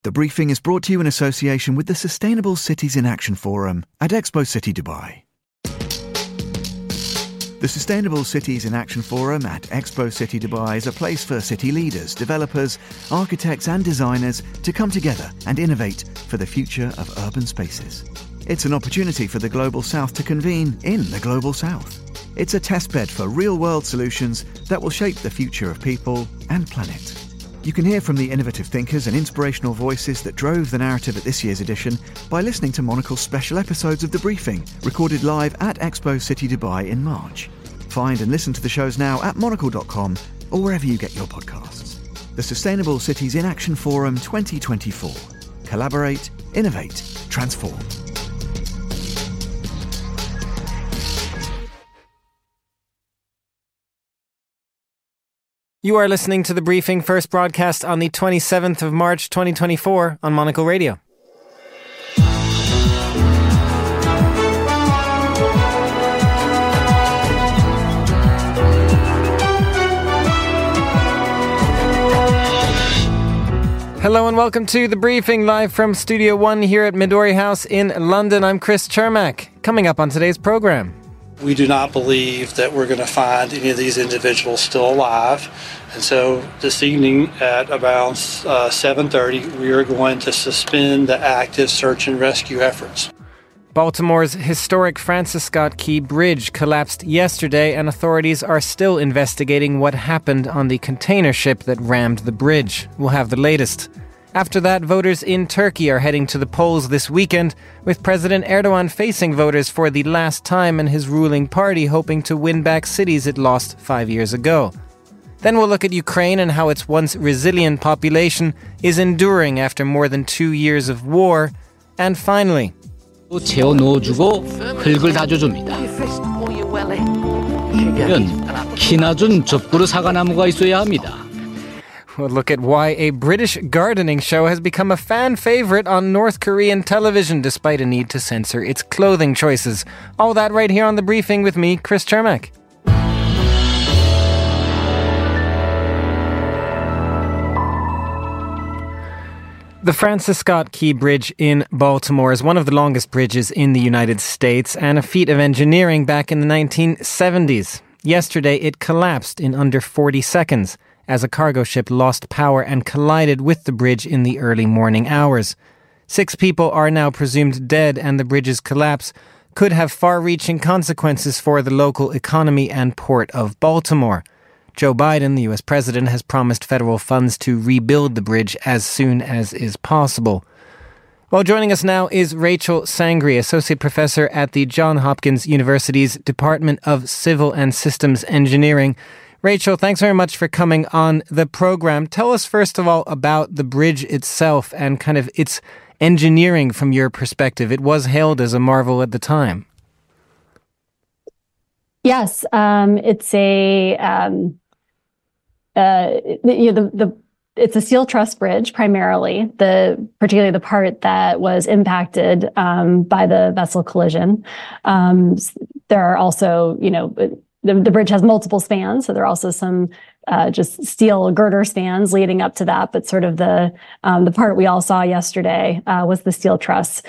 The briefing is brought to you in association with the Sustainable Cities in Action Forum at Expo City Dubai. The Sustainable Cities in Action Forum at Expo City Dubai is a place for city leaders, developers, architects and designers to come together and innovate for the future of urban spaces. It's an opportunity for the Global South to convene in the Global South. It's a testbed for real-world solutions that will shape the future of people and planet. You can hear from the innovative thinkers and inspirational voices that drove the narrative at this year's edition by listening to Monocle's special episodes of The Briefing, recorded live at Expo City Dubai in March. Find and listen to the shows now at monocle.com or wherever you get your podcasts. The Sustainable Cities in Action Forum 2024. Collaborate, innovate, transform. You are listening to The Briefing, first broadcast on the 27th of March 2024 on Monocle Radio. Hello and welcome to The Briefing, live from Studio One here at Midori House in London. I'm Chris Chermak. Coming up on today's program. We do not believe that we're going to find any of these individuals still alive. And so this evening at around 7:30, we are going to suspend the active search and rescue efforts. Baltimore's historic Francis Scott Key Bridge collapsed yesterday, and authorities are still investigating what happened on the container ship that rammed the bridge. We'll have the latest. After that, voters in Turkey are heading to the polls this weekend, with President Erdogan facing voters for the last time and his ruling party hoping to win back cities it lost 5 years ago. Then we'll look at Ukraine and how its once resilient population is enduring after more than 2 years of war. And finally, 재워 넣어주고 흙을 다져줍니다. 이런 키나준 적부로 사과나무가 있어야 합니다. we'll look at why a British gardening show has become a fan favorite on North Korean television despite a need to censor its clothing choices. All that right here on The Briefing with me, Chris Chermak. The Francis Scott Key Bridge in Baltimore is one of the longest bridges in the United States and a feat of engineering back in the 1970s. Yesterday, it collapsed in under 40 seconds as a cargo ship lost power and collided with the bridge in the early morning hours. 6 people are now presumed dead, and the bridge's collapse could have far-reaching consequences for the local economy and port of Baltimore. Joe Biden, the U.S. president, has promised federal funds to rebuild the bridge as soon as is possible. Well, joining us now is Rachel Sangri, associate professor at the Johns Hopkins University's Department of Civil and Systems Engineering. Rachel, thanks very much for coming on the program. Tell us, first of all, about the bridge itself and kind of its engineering from your perspective. It was hailed as a marvel at the time. Yes, it's it's a steel truss bridge primarily. Particularly the part that was impacted by the vessel collision. There are also, the bridge has multiple spans, so there are also some just steel girder spans leading up to that. But sort of the part we all saw yesterday was the steel truss.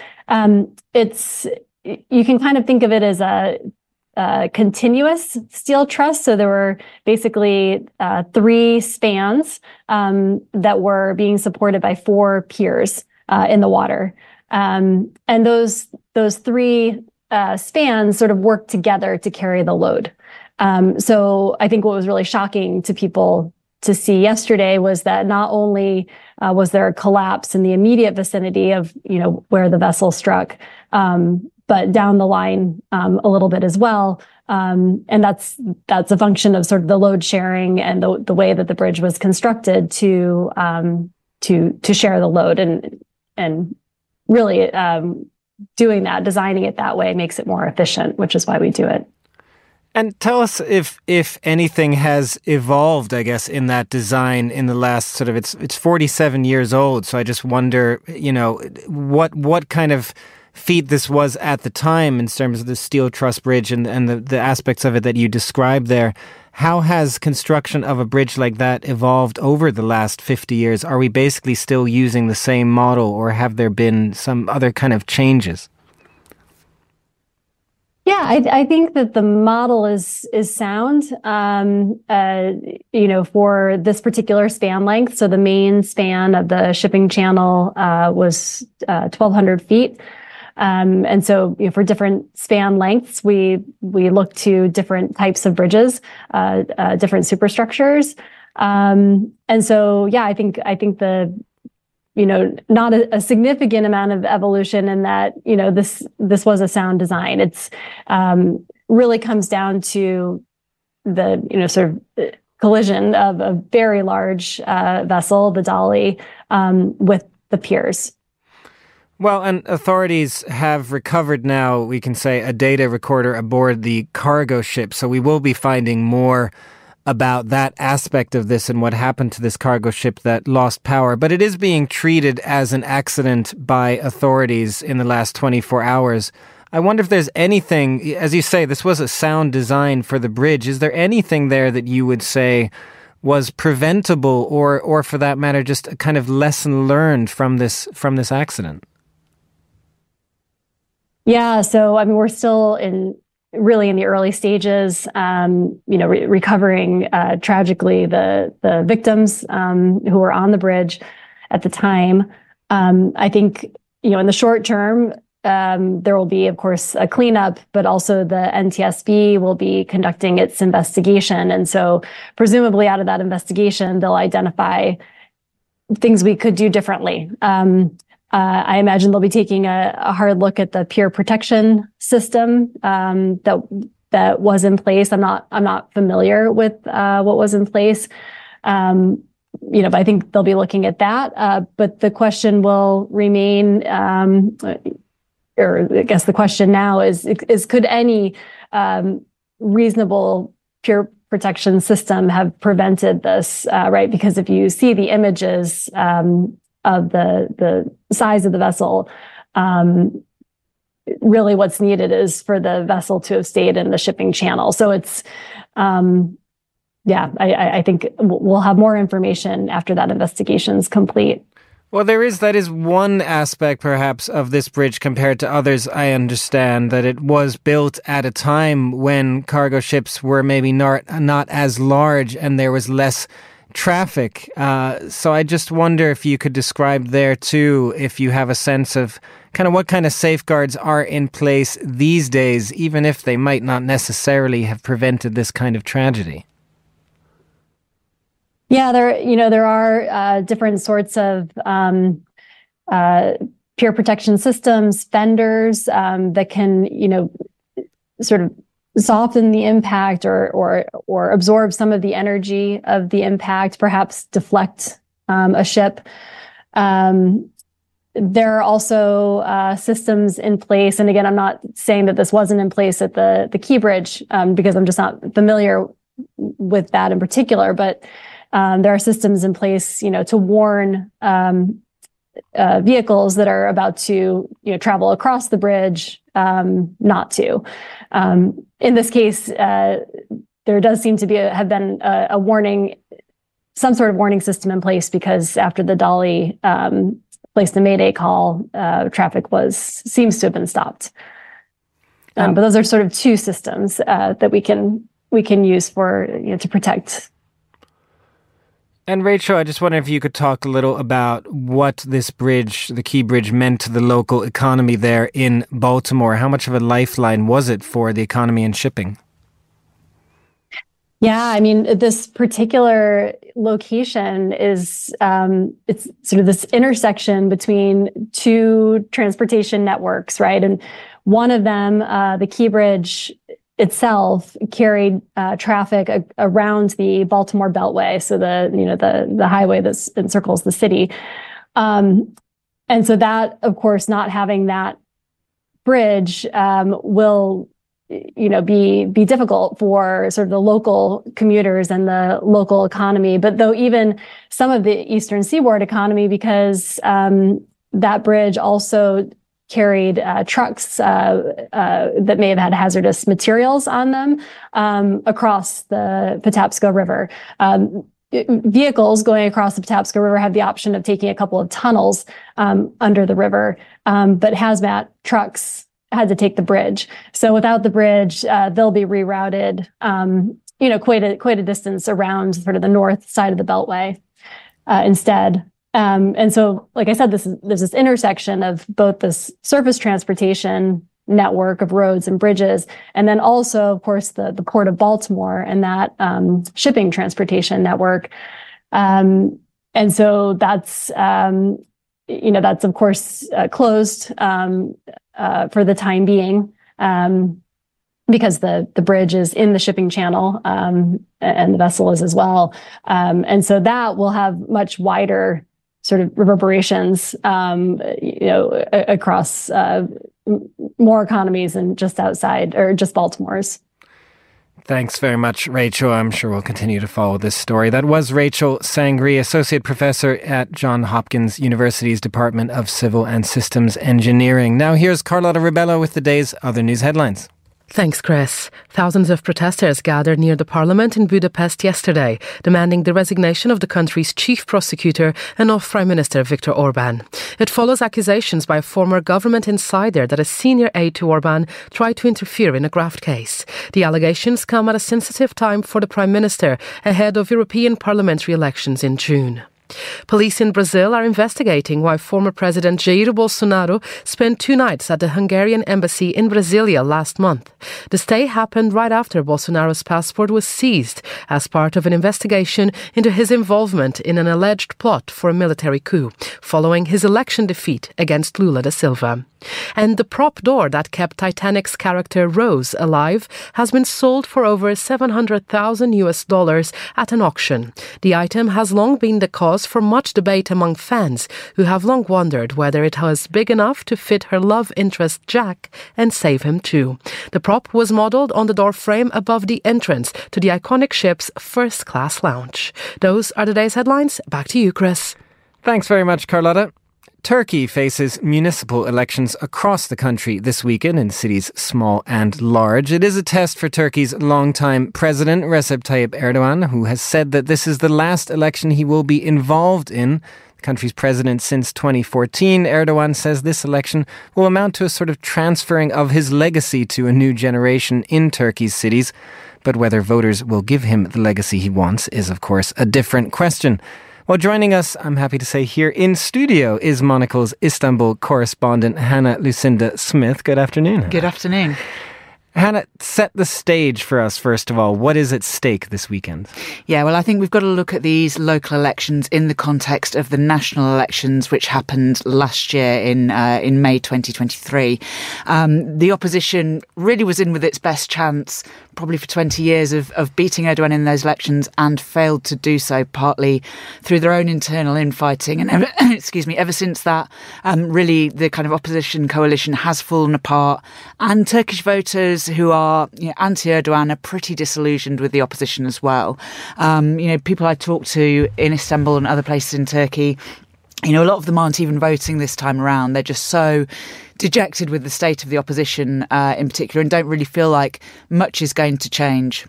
You can kind of think of it as a continuous steel truss. So there were basically 3 spans that were being supported by 4 piers in the water. And those 3 spans sort of worked together to carry the load. So I think what was really shocking to people to see yesterday was that not only was there a collapse in the immediate vicinity of, where the vessel struck, but down the line a little bit as well. And that's a function of sort of the load sharing and the way that the bridge was constructed to share the load, and really doing that, designing it that way makes it more efficient, which is why we do it. And tell us if anything has evolved, I guess, in that design in the last it's 47 years old. So I just wonder, what kind of feat this was at the time in terms of the steel truss bridge and the aspects of it that you described there. How has construction of a bridge like that evolved over the last 50 years? Are we basically still using the same model, or have there been some other kind of changes? Yeah, I think that the model is sound, for this particular span length. So the main span of the shipping channel was 1,200 feet. And so for different span lengths, we look to different types of bridges, different superstructures. And so, yeah, I think the not a significant amount of evolution in that, this was a sound design. It's really comes down to the, sort of collision of a very large vessel, the Dali, with the piers. Well, and authorities have recovered now, we can say, a data recorder aboard the cargo ship. So we will be finding more about that aspect of this and what happened to this cargo ship that lost power. But it is being treated as an accident by authorities in the last 24 hours. I wonder if there's anything, as you say, this was a sound design for the bridge. Is there anything there that you would say was preventable or for that matter, just a kind of lesson learned from this accident? Yeah, so I mean, we're still really in the early stages, recovering tragically the victims who were on the bridge at the time. I think in the short term, there will be, of course, a cleanup, but also the NTSB will be conducting its investigation, and so presumably out of that investigation, they'll identify things we could do differently. I imagine they'll be taking a hard look at the pier protection system that was in place. I'm not familiar with what was in place, but I think they'll be looking at that. But the question will remain, or I guess the question now is could any reasonable pier protection system have prevented this? Right, because if you see the images of the size of the vessel, really what's needed is for the vessel to have stayed in the shipping channel. So it's, I think we'll have more information after that investigation is complete. Well, that is one aspect perhaps of this bridge compared to others. I understand that it was built at a time when cargo ships were maybe not as large and there was less traffic. So I just wonder if you could describe there too, if you have a sense of kind of what kind of safeguards are in place these days, even if they might not necessarily have prevented this kind of tragedy. Yeah, there are different sorts of pier protection systems, fenders that can, sort of soften the impact or absorb some of the energy of the impact, perhaps deflect a ship. There are also systems in place, and again, I'm not saying that this wasn't in place at the Key Bridge because I'm just not familiar with that in particular, but there are systems in place, to warn vehicles that are about to travel across the bridge not to. In this case, there does seem to have been a warning, some sort of warning system in place, because after the Dali placed the Mayday call, traffic seems to have been stopped. But those are sort of two systems that we can use for to protect. And Rachel, I just wonder if you could talk a little about what this bridge, the Key Bridge, meant to the local economy there in Baltimore. How much of a lifeline was it for the economy and shipping? Yeah, I mean, this particular location is, it's sort of this intersection between two transportation networks, right? And one of them, the Key Bridge itself, carried traffic around the Baltimore Beltway, so the highway that encircles the city, and so that, of course, not having that bridge will be difficult for sort of the local commuters and the local economy. But though even some of the Eastern Seaboard economy, because that bridge also carried trucks that may have had hazardous materials on them across the Patapsco River. Vehicles going across the Patapsco River have the option of taking a couple of tunnels under the river, but hazmat trucks had to take the bridge. So without the bridge, they'll be rerouted, quite a distance around sort of the north side of the Beltway instead. And so, like I said, there's this intersection of both this surface transportation network of roads and bridges, and then also, of course, the Port of Baltimore and that shipping transportation network. And so that's of course closed for the time being because the bridge is in the shipping channel and the vessel is as well. And so that will have much wider sort of reverberations, across more economies than just outside or just Baltimore's. Thanks very much, Rachel. I'm sure we'll continue to follow this story. That was Rachel Sangri, Associate Professor at Johns Hopkins University's Department of Civil and Systems Engineering. Now here's Carlotta Ribello with the day's other news headlines. Thanks, Chris. Thousands of protesters gathered near the parliament in Budapest yesterday, demanding the resignation of the country's chief prosecutor and of Prime Minister Viktor Orban. It follows accusations by a former government insider that a senior aide to Orban tried to interfere in a graft case. The allegations come at a sensitive time for the Prime Minister ahead of European parliamentary elections in June. Police in Brazil are investigating why former President Jair Bolsonaro spent 2 nights at the Hungarian embassy in Brasilia last month. The stay happened right after Bolsonaro's passport was seized as part of an investigation into his involvement in an alleged plot for a military coup, following his election defeat against Lula da Silva. And the prop door that kept Titanic's character Rose alive has been sold for over $700,000 at an auction. The item has long been the cause for much debate among fans who have long wondered whether it was big enough to fit her love interest Jack and save him too. The prop was modelled on the door frame above the entrance to the iconic ship's first-class lounge. Those are today's headlines. Back to you, Chris. Thanks very much, Carlotta. Turkey faces municipal elections across the country this weekend in cities small and large. It is a test for Turkey's longtime president, Recep Tayyip Erdogan, who has said that this is the last election he will be involved in. The country's president since 2014, Erdogan says this election will amount to a sort of transferring of his legacy to a new generation in Turkey's cities. But whether voters will give him the legacy he wants is, of course, a different question. Well, joining us, I'm happy to say, here in studio is Monocle's Istanbul correspondent, Hannah Lucinda Smith. Good afternoon. Good afternoon. Hannah, set the stage for us, first of all. What is at stake this weekend? Yeah, well, I think we've got to look at these local elections in the context of the national elections, which happened last year in May 2023. The opposition really was in with its best chance, probably for 20 years, of beating Erdogan in those elections and failed to do so, partly through their own internal infighting. And ever since that, really the kind of opposition coalition has fallen apart, and Turkish voters who are anti-Erdogan are pretty disillusioned with the opposition as well. People I talked to in Istanbul and other places in Turkey, a lot of them aren't even voting this time around. They're just so dejected with the state of the opposition in particular, and don't really feel like much is going to change.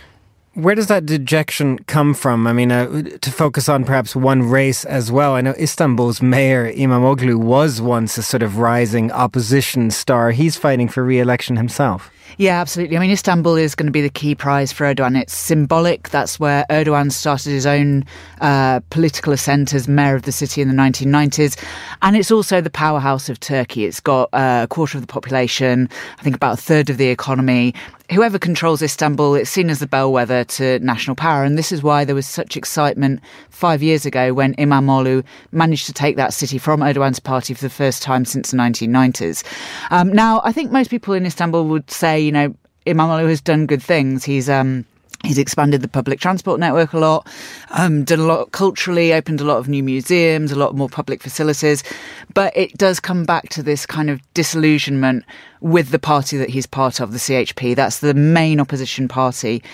Where does that dejection come from? I mean, to focus on perhaps one race as well. I know Istanbul's mayor, İmamoğlu, was once a sort of rising opposition star. He's fighting for re-election himself. Yeah, absolutely. I mean, Istanbul is going to be the key prize for Erdogan. It's symbolic. That's where Erdogan started his own political ascent as mayor of the city in the 1990s. And it's also the powerhouse of Turkey. It's got a quarter of the population, I think about a third of the economy. Whoever controls Istanbul, it's seen as the bellwether to national power. And this is why there was such excitement 5 years ago when İmamoğlu managed to take that city from Erdogan's party for the first time since the 1990s. Now, I think most people in Istanbul would say, İmamoğlu has done good things. He's expanded the public transport network a lot, done a lot culturally, opened a lot of new museums, a lot more public facilities. But it does come back to this kind of disillusionment with the party that he's part of, the CHP. That's the main opposition party.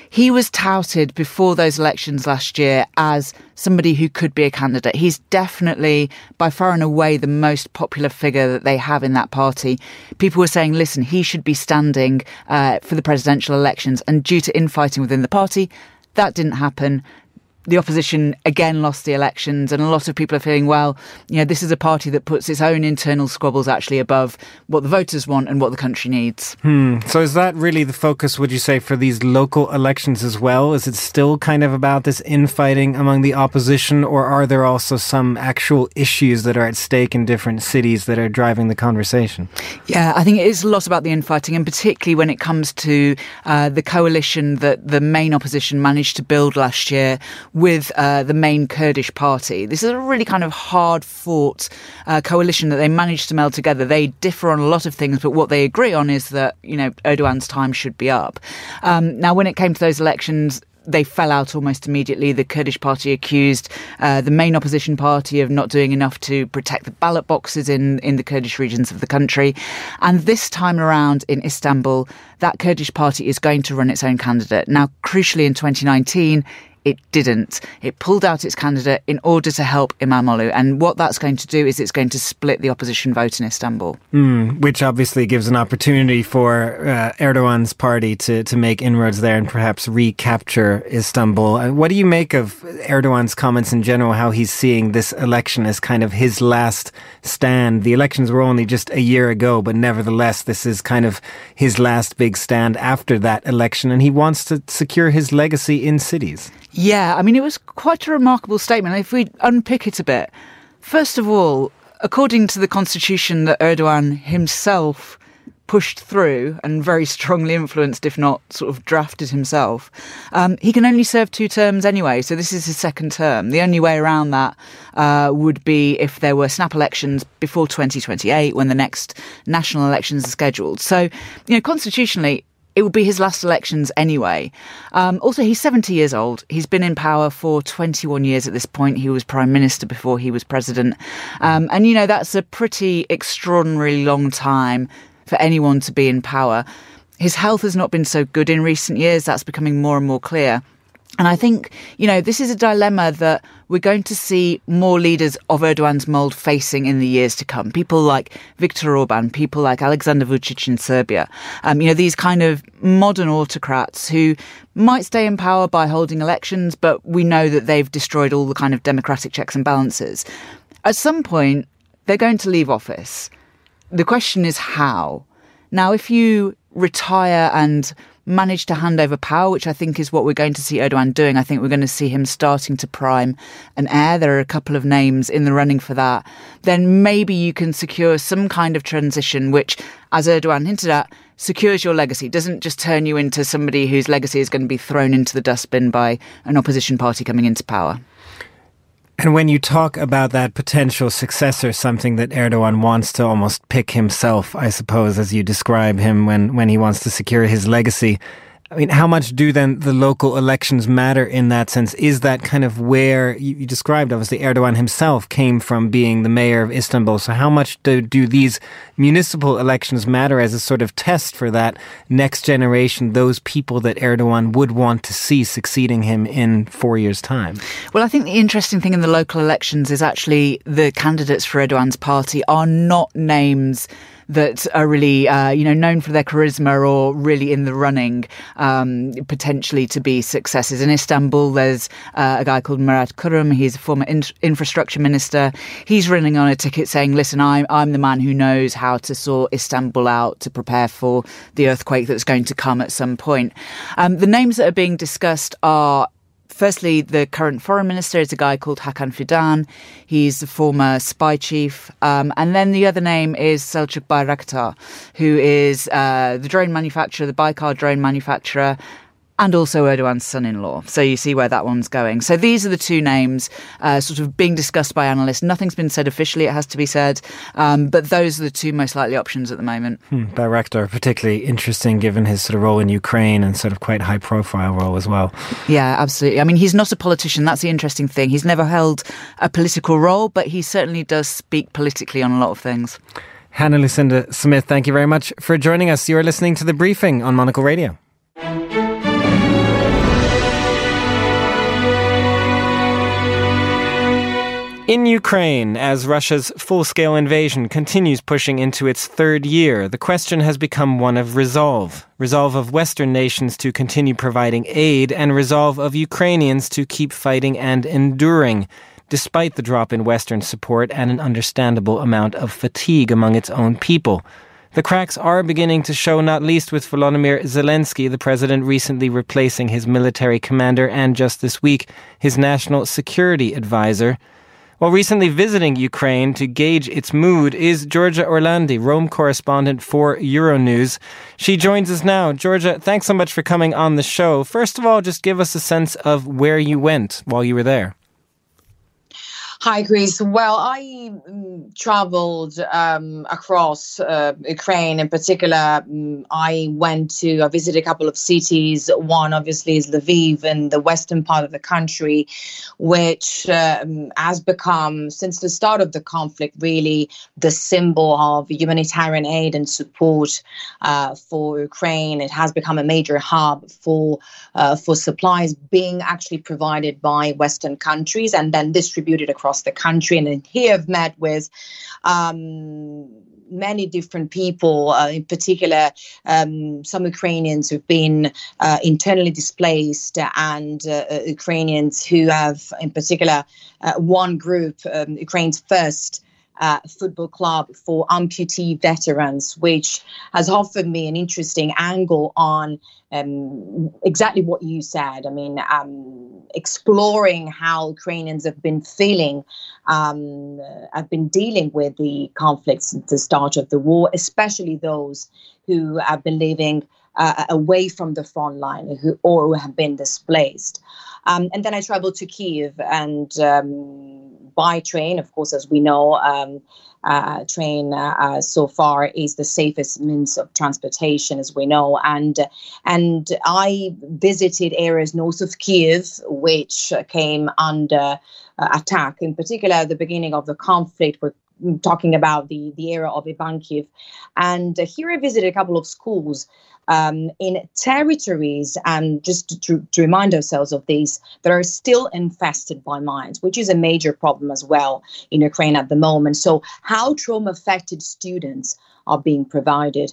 he was touted before those elections last year as somebody who could be a candidate. He's definitely, by far and away, the most popular figure that they have in that party. People were saying, listen, he should be standing for the presidential elections. And due to infighting within the party, that didn't happen. The opposition again lost the elections, and a lot of people are feeling, well, this is a party that puts its own internal squabbles actually above what the voters want and what the country needs. So is that really the focus, would you say, for these local elections as well? Is it still kind of about this infighting among the opposition, or are there also some actual issues that are at stake in different cities that are driving the conversation? Yeah, I think it is a lot about the infighting, and particularly when it comes to the coalition that the main opposition managed to build last year with the main Kurdish party. This is a really kind of hard-fought coalition that they managed to meld together. They differ on a lot of things, but what they agree on is that, Erdogan's time should be up. Now, when it came to those elections, they fell out almost immediately. The Kurdish party accused the main opposition party of not doing enough to protect the ballot boxes in the Kurdish regions of the country. And this time around in Istanbul, that Kurdish party is going to run its own candidate. Now, crucially in 2019, it didn't. It pulled out its candidate in order to help İmamoğlu. And what that's going to do is it's going to split the opposition vote in Istanbul. Which obviously gives an opportunity for Erdogan's party to make inroads there and perhaps recapture Istanbul. What do you make of Erdogan's comments in general, how he's seeing this election as kind of his last stand? The elections were only just a year ago, but nevertheless, this is kind of his last big stand after that election, and he wants to secure his legacy in cities. Yeah, I mean, it was quite a remarkable statement. If we unpick it a bit, first of all, according to the constitution that Erdogan himself pushed through and very strongly influenced, if not sort of drafted himself, he can only serve 2 terms anyway. So this is his second term. The only way around that would be if there were snap elections before 2028, when the next national elections are scheduled. So, constitutionally, it would be his last elections anyway. Also, he's 70 years old. He's been in power for 21 years at this point. He was prime minister before he was president. And, that's a pretty extraordinarily long time for anyone to be in power. His health has not been so good in recent years. That's becoming more and more clear. And I think, this is a dilemma that we're going to see more leaders of Erdogan's mould facing in the years to come. People like Viktor Orban, people like Alexander Vučić in Serbia. These kind of modern autocrats who might stay in power by holding elections, but we know that they've destroyed all the kind of democratic checks and balances. At some point, they're going to leave office. The question is how. Now, if you retire and manage to hand over power, which I think is what we're going to see Erdogan doing. I think we're going to see him starting to prime an heir. There are a couple of names in the running for that. Then maybe you can secure some kind of transition, which, as Erdogan hinted at, secures your legacy, doesn't just turn you into somebody whose legacy is going to be thrown into the dustbin by an opposition party coming into power. And when you talk about that potential successor, something that Erdogan wants to almost pick himself, I suppose, as you describe him when he wants to secure his legacy, I mean, how much do then the local elections matter in that sense? Is that kind of where you described, obviously, Erdogan himself came from being the mayor of Istanbul. So how much do these municipal elections matter as a sort of test for that next generation, those people that Erdogan would want to see succeeding him in 4 years' time? Well, I think the interesting thing in the local elections is actually the candidates for Erdogan's party are not names that are really, known for their charisma or really in the running, potentially to be successes. In Istanbul, there's a guy called Murat Kurum. He's a former infrastructure minister. He's running on a ticket saying, listen, I'm the man who knows how to sort Istanbul out to prepare for the earthquake that's going to come at some point. The names that are being discussed are, firstly, the current foreign minister is a guy called Hakan Fidan. He's the former spy chief. And then the other name is Selçuk Bayraktar, who is the drone manufacturer, the Baykar drone manufacturer, and also Erdogan's son-in-law. So you see where that one's going. So these are the two names sort of being discussed by analysts. Nothing's been said officially, it has to be said. But those are the two most likely options at the moment. Bayraktar, particularly interesting given his sort of role in Ukraine and sort of quite high-profile role as well. Yeah, absolutely. I mean, he's not a politician. That's the interesting thing. He's never held a political role, but he certainly does speak politically on a lot of things. Hannah Lucinda Smith, thank you very much for joining us. You are listening to The Briefing on Monocle Radio. In Ukraine, as Russia's full-scale invasion continues pushing into its third year, the question has become one of resolve. Resolve of Western nations to continue providing aid and resolve of Ukrainians to keep fighting and enduring, despite the drop in Western support and an understandable amount of fatigue among its own people. The cracks are beginning to show, not least with Volodymyr Zelensky, the president recently replacing his military commander and just this week, his national security advisor. While recently visiting Ukraine to gauge its mood is Georgia Orlandi, Rome correspondent for Euronews. She joins us now. Georgia, thanks so much for coming on the show. First of all, just give us a sense of where you went while you were there. Hi, Chris. Well, I traveled across Ukraine. In particular, I visited a couple of cities. One, obviously, is Lviv in the western part of the country, which has become, since the start of the conflict, really the symbol of humanitarian aid and support for Ukraine. It has become a major hub for supplies being actually provided by Western countries and then distributed across the country. And here I've met with many different people, in particular some Ukrainians who've been internally displaced and Ukrainians who have, in particular, one group, Ukraine's first football club for amputee veterans, which has offered me an interesting angle on exactly what you said. I mean, exploring how Ukrainians have been feeling, have been dealing with the conflicts at the start of the war, especially those who have been living away from the front line or who have been displaced. And then I traveled to Kyiv and by train, of course, as we know, train so far is the safest means of transportation, as we know. And I visited areas north of Kyiv, which came under attack. In particular, at the beginning of the conflict, we're talking about the area of Ivankiv. And here I visited a couple of schools in territories, and just to remind ourselves of these, that are still infested by mines, which is a major problem as well in Ukraine at the moment. So how trauma-affected students are being provided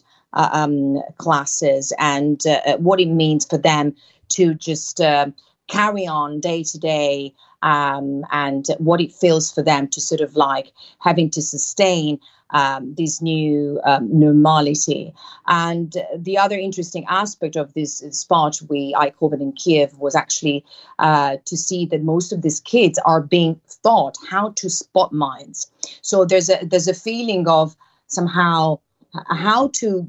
classes and what it means for them to just carry on day to day, and what it feels for them to sort of like having to sustain this new normality. And the other interesting aspect of this spot I covered in Kyiv was actually to see that most of these kids are being taught how to spot mines. So there's a feeling of somehow how to,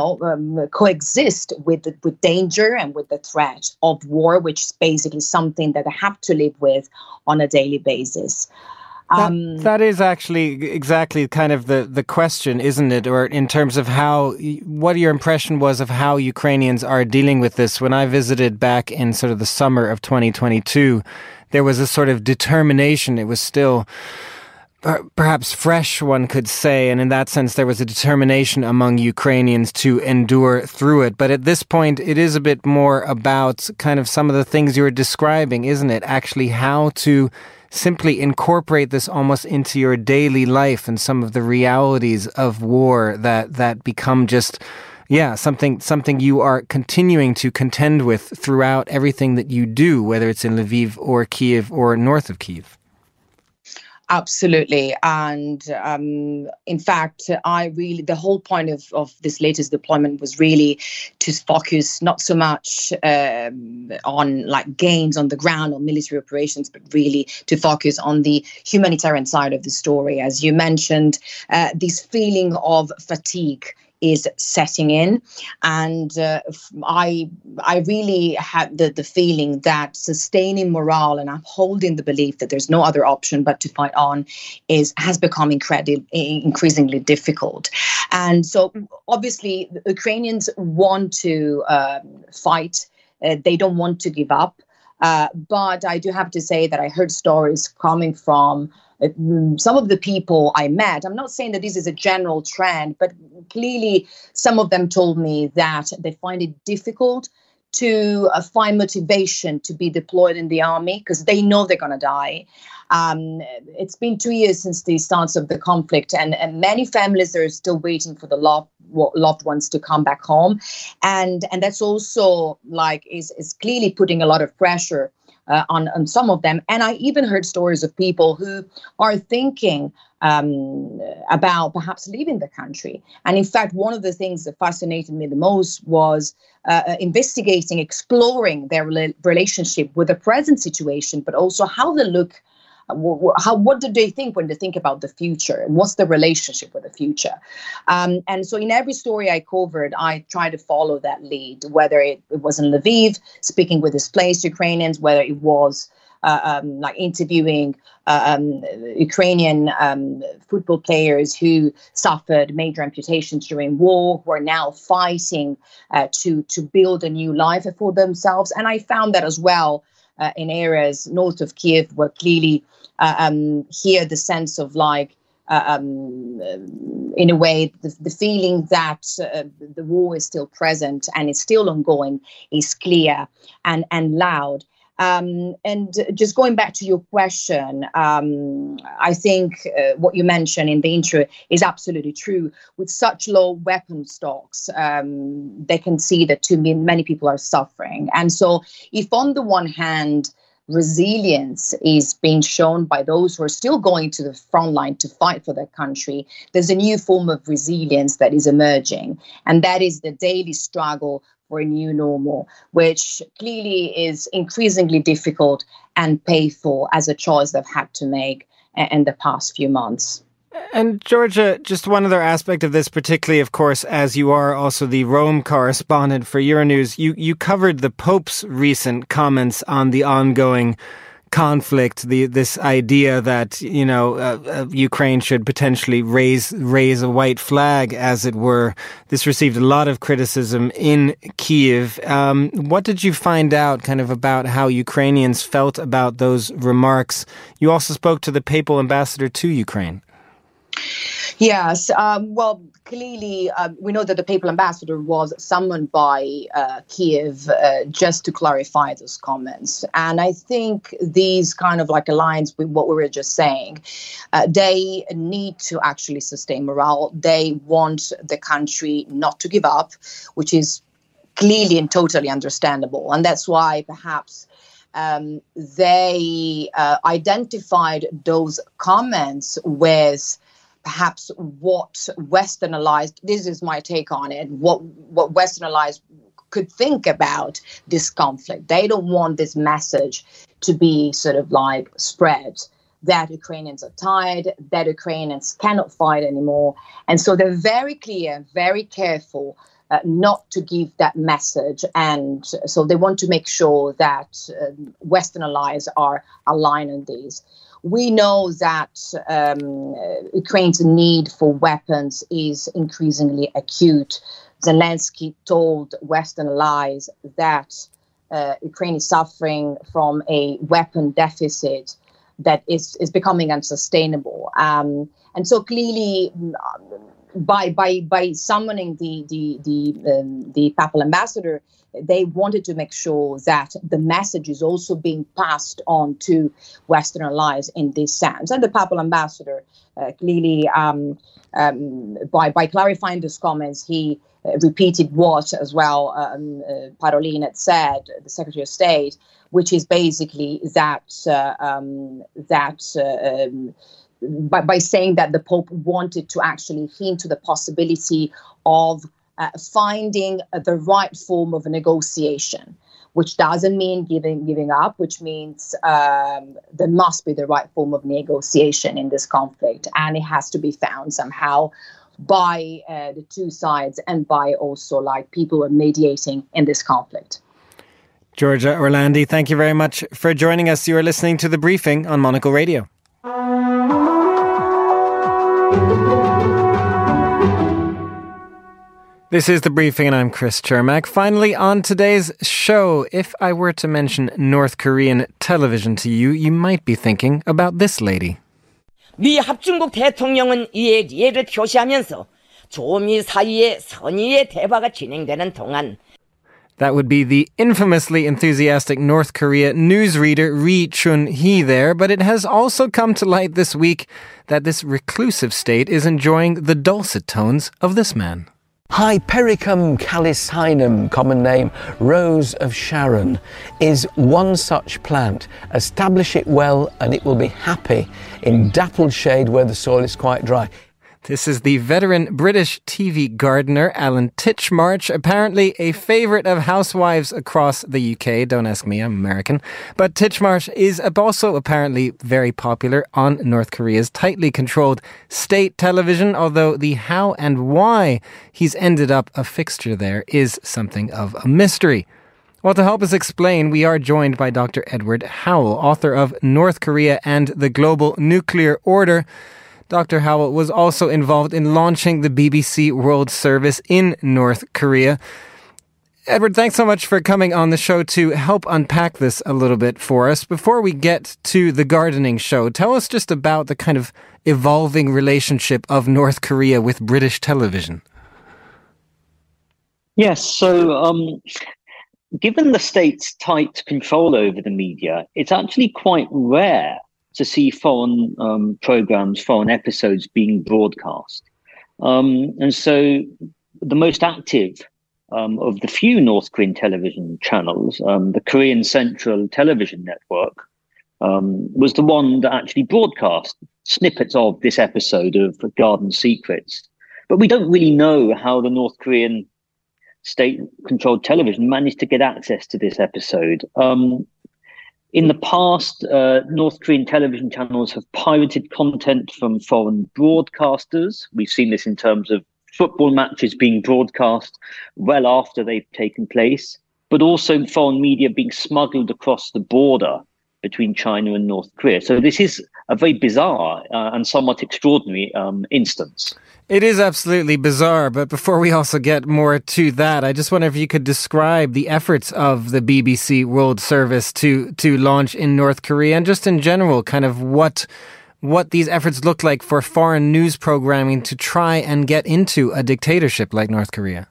coexist with danger and with the threat of war, which is basically something that they have to live with on a daily basis. That is actually exactly kind of the question, isn't it? Or in terms of what your impression was of how Ukrainians are dealing with this. When I visited back in sort of the summer of 2022, there was a sort of determination. It was still perhaps fresh, one could say, and in that sense there was a determination among Ukrainians to endure through it. But at this point it is a bit more about kind of some of the things you were describing, isn't it? Actually how to simply incorporate this almost into your daily life and some of the realities of war that become just something you are continuing to contend with throughout everything that you do, whether it's in Lviv or Kyiv or north of Kyiv. Absolutely. And in fact, the whole point of this latest deployment was really to focus not so much on like gains on the ground or military operations, but really to focus on the humanitarian side of the story. As you mentioned, this feeling of fatigue is setting in. And I really had the feeling that sustaining morale and upholding the belief that there's no other option but to fight on has become increasingly difficult. And so obviously the Ukrainians want to fight. They don't want to give up. But I do have to say that I heard stories coming from some of the people I met. I'm not saying that this is a general trend, but clearly some of them told me that they find it difficult to find motivation to be deployed in the army because they know they're going to die. It's been 2 years since the start of the conflict, and many families are still waiting for the loved ones to come back home, and that's also is clearly putting a lot of pressure on some of them. And I even heard stories of people who are thinking about perhaps leaving the country. And in fact, one of the things that fascinated me the most was investigating, exploring their relationship with the present situation, but also how they look. What do they think when they think about the future? What's the relationship with the future? And so in every story I covered, I tried to follow that lead, whether it was in Lviv, speaking with displaced Ukrainians, whether it was interviewing Ukrainian football players who suffered major amputations during war, who are now fighting to build a new life for themselves. And I found that as well in areas north of Kiev, where clearly here the sense of in a way, the feeling that the war is still present and it's still ongoing is clear and loud. And just going back to your question, I think what you mentioned in the intro is absolutely true. With such low weapon stocks, they can see that many people are suffering. And so if on the one hand, resilience is being shown by those who are still going to the front line to fight for their country, there's a new form of resilience that is emerging. And that is the daily struggle for a new normal, which clearly is increasingly difficult and painful as a choice they've had to make in the past few months. And Georgia, just one other aspect of this, particularly, of course, as you are also the Rome correspondent for Euronews, you covered the Pope's recent comments on the ongoing conflict, this idea that, Ukraine should potentially raise a white flag, as it were. This received a lot of criticism in Kyiv. What did you find out kind of about how Ukrainians felt about those remarks? You also spoke to the papal ambassador to Ukraine. Yes. Well, clearly, we know that the papal ambassador was summoned by Kyiv just to clarify those comments. And I think these kind of aligns with what we were just saying. They need to actually sustain morale. They want the country not to give up, which is clearly and totally understandable. And that's why perhaps they identified those comments with perhaps what Western allies, this is my take on it, what Western allies could think about this conflict. They don't want this message to be sort of spread that Ukrainians are tired, that Ukrainians cannot fight anymore. And so they're very clear, very careful not to give that message. And so they want to make sure that Western allies are aligned on these. We know that Ukraine's need for weapons is increasingly acute. Zelensky told Western allies that Ukraine is suffering from a weapon deficit that is becoming unsustainable. And so clearly, by summoning the papal ambassador, they wanted to make sure that the message is also being passed on to Western allies in this sense. And the papal ambassador clearly, by clarifying those comments, he repeated what as well Parolin had said, the Secretary of State, which is basically that by saying that the Pope wanted to actually hint to the possibility of finding the right form of negotiation, which doesn't mean giving up, which means there must be the right form of negotiation in this conflict, and it has to be found somehow by the two sides and by also people who are mediating in this conflict. Georgia Orlandi, thank you very much for joining us. You are listening to The Briefing on Monocle Radio. This is The Briefing and I'm Chris Chermak. Finally, on today's show, if I were to mention North Korean television to you, you might be thinking about this lady. 미 합중국 대통령은 이에 이해를 표시하면서 조미 사이의 선의의 대화가 진행되는 동안 That would be the infamously enthusiastic North Korea newsreader Ri Chun-hee there, but it has also come to light this week that this reclusive state is enjoying the dulcet tones of this man. Hypericum calicinum, common name Rose of Sharon, is one such plant. Establish it well and it will be happy in dappled shade where the soil is quite dry. This is the veteran British TV gardener Alan Titchmarsh, apparently a favourite of housewives across the UK. Don't ask me, I'm American. But Titchmarsh is also apparently very popular on North Korea's tightly controlled state television, although the how and why he's ended up a fixture there is something of a mystery. Well, to help us explain, we are joined by Dr. Edward Howell, author of North Korea and the Global Nuclear Order. Dr. Howell was also involved in launching the BBC World Service in North Korea. Edward, thanks so much for coming on the show to help unpack this a little bit for us. Before we get to the gardening show, tell us just about the kind of evolving relationship of North Korea with British television. Yes, so given the state's tight control over the media, it's actually quite rare to see foreign programs, foreign episodes being broadcast. And so the most active of the few North Korean television channels, the Korean Central Television Network, was the one that actually broadcast snippets of this episode of Garden Secrets. But we don't really know how the North Korean state-controlled television managed to get access to this episode. In the past, North Korean television channels have pirated content from foreign broadcasters. We've seen this in terms of football matches being broadcast well after they've taken place, but also foreign media being smuggled across the border between China and North Korea. So this is a very bizarre and somewhat extraordinary instance. It is absolutely bizarre, but before we also get more to that, I just wonder if you could describe the efforts of the BBC World Service to launch in North Korea, and just in general, kind of what these efforts look like for foreign news programming to try and get into a dictatorship like North Korea.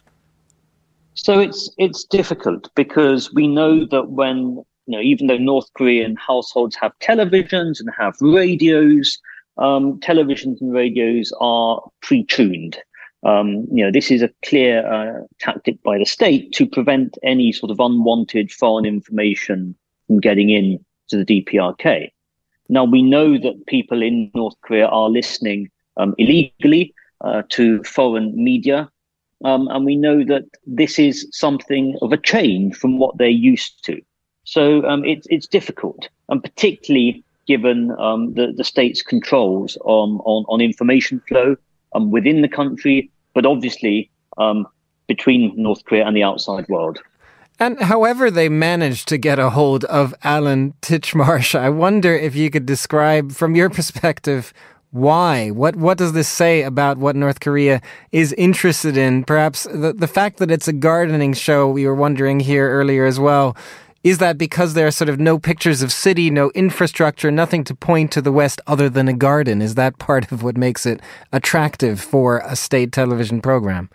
So it's difficult because we know that when, even though North Korean households have televisions and have radios, televisions and radios are pre-tuned. This is a clear tactic by the state to prevent any sort of unwanted foreign information from getting in to the DPRK. Now, we know that people in North Korea are listening illegally to foreign media, and we know that this is something of a change from what they're used to. So it's difficult, and particularly given the state's controls on information flow within the country, but obviously between North Korea and the outside world. And however they managed to get a hold of Alan Titchmarsh, I wonder if you could describe from your perspective why. What does this say about what North Korea is interested in? Perhaps the fact that it's a gardening show, we were wondering here earlier as well. Is that because there are sort of no pictures of city, no infrastructure, nothing to point to the West other than a garden? Is that part of what makes it attractive for a state television program?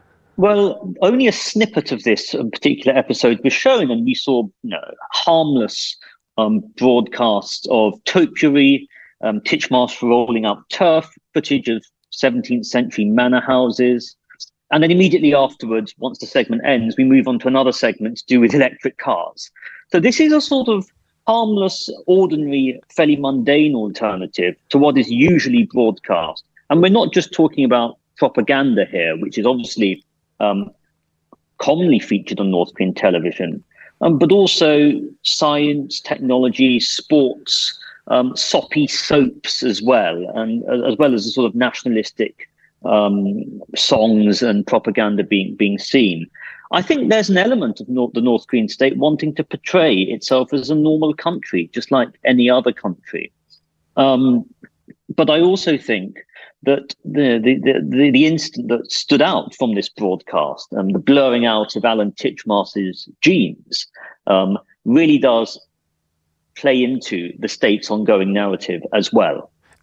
Well, only a snippet of this particular episode was shown, and we saw harmless broadcasts of topiary, Titchmarsh rolling up turf, footage of 17th century manor houses. And then immediately afterwards, once the segment ends, we move on to another segment to do with electric cars. So this is a sort of harmless, ordinary, fairly mundane alternative to what is usually broadcast. And we're not just talking about propaganda here, which is obviously commonly featured on North Korean television, but also science, technology, sports, soppy soaps as well, and as well as the sort of nationalistic songs and propaganda being seen. I think there's an element of the North Korean state wanting to portray itself as a normal country, just like any other country. But I also think that the incident that stood out from this broadcast, the blurring out of Alan Titchmarsh's genes, really does play into the state's ongoing narrative as well.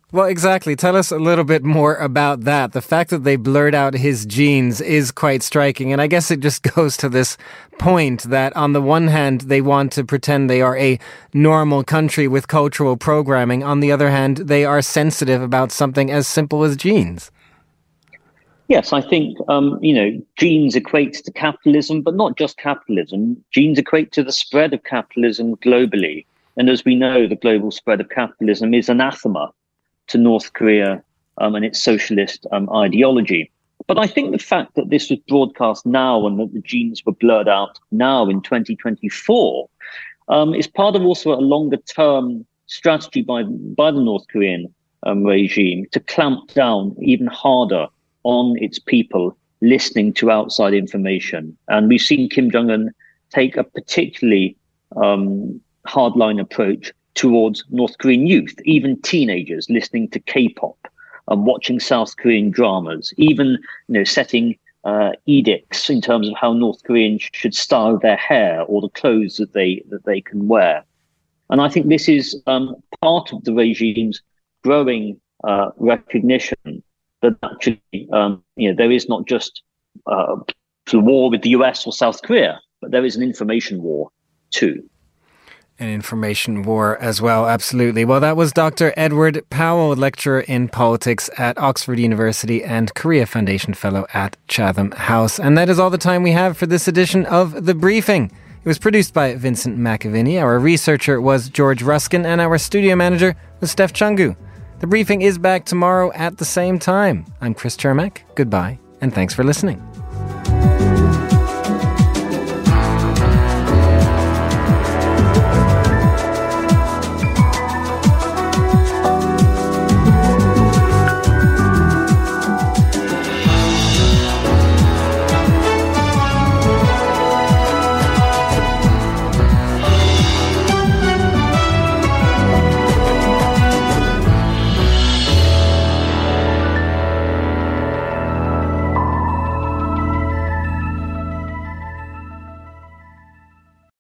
Well, exactly. Tell us a little bit more about that. The fact that they blurred out his genes is quite striking. And I guess it just goes to this point that on the one hand, they want to pretend they are a normal country with cultural programming. On the other hand, they are sensitive about something as simple as genes. Yes, I think, genes equate to capitalism, but not just capitalism. Genes equate to the spread of capitalism globally. And as we know, the global spread of capitalism is anathema to North Korea and its socialist ideology. But I think the fact that this was broadcast now and that the genes were blurred out now in 2024 is part of also a longer term strategy by the North Korean regime to clamp down even harder on its people listening to outside information. And we've seen Kim Jong-un take a particularly hardline approach towards North Korean youth, even teenagers listening to K-pop and watching South Korean dramas, even setting edicts in terms of how North Koreans should style their hair or the clothes that they can wear. And I think this is part of the regime's growing recognition that actually there is not just a war with the US or South Korea, but there is an information war too. An information war as well, absolutely. Well, that was Dr. Edward Powell, lecturer in politics at Oxford University and Korea Foundation Fellow at Chatham House. And that is all the time we have for this edition of The Briefing. It was produced by Vincent McAvinney. Our researcher was George Ruskin, and our studio manager was Steph Chungu. The Briefing is back tomorrow at the same time. I'm Chris Chermak. Goodbye, and thanks for listening.